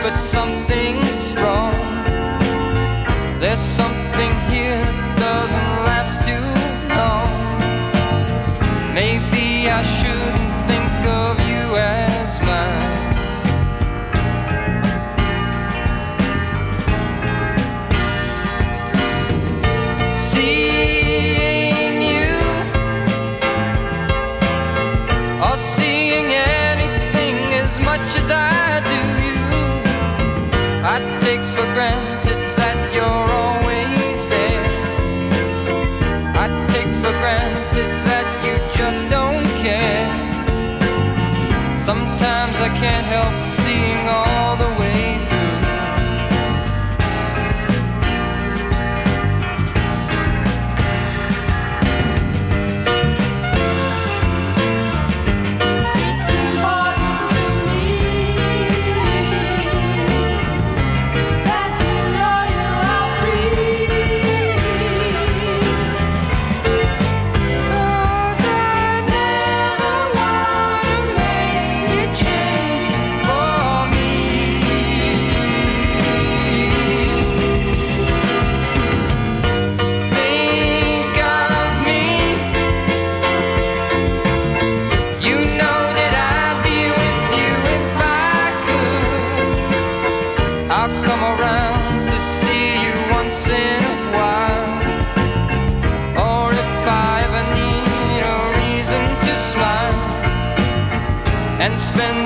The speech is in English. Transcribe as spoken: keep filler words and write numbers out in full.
but something's wrong. There's something here that doesn't last too long. Maybe I shouldn't think of you as mine. Seeing you, or seeing anything as much as I do you, I take for granted that you're always there. I take for granted that you just don't care. Sometimes I can't help seeing all the way through. I'll come around to see you once in a while. Or if I ever need a reason to smile and spend